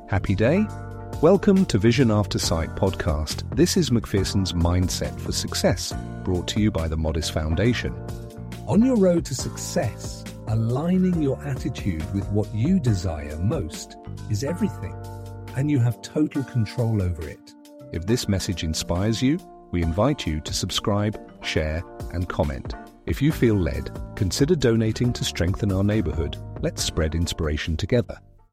Happy day? Welcome to Vision After Sight podcast. This is Macpherson's Mindset for Success, brought to you by the Modest Foundation. On your road to success, aligning your attitude with what you desire most is everything, and you have total control over it. If this message inspires you, we invite you to subscribe, share, and comment. If you feel led, consider donating to strengthen our neighborhood. Let's spread inspiration together.